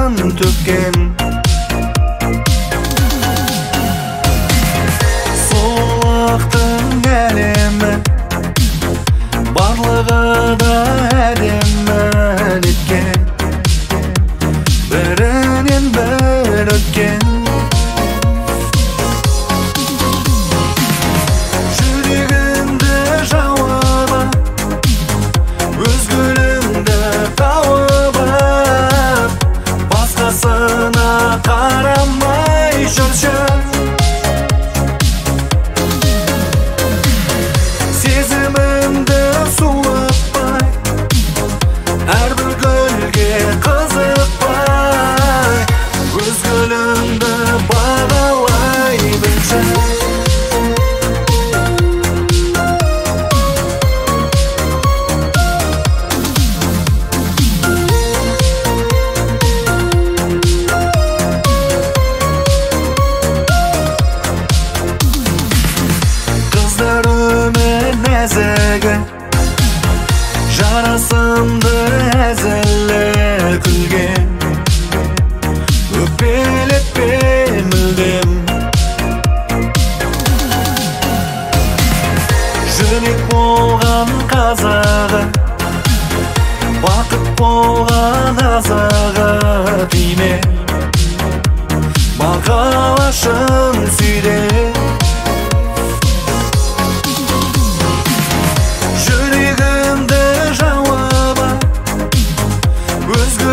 жан төккен. Сұлулықтың әлемі барлығы да әдемі неткен, бірінен бір өткен. Жүрегімді жауып өз гүліңді тауып, басқасына қарамай жүрші. Сезімімді суытпай, әрбір гүлге қызықпай, өз гүліңді бағалай білші. Нәзігі, жарасымды әзілі күлген, өкпелетпе мүлдем. Жүрек болған қазағы, бақыт болған азығы тиме, мақалашын сүйде. Жүрегімді жауып өз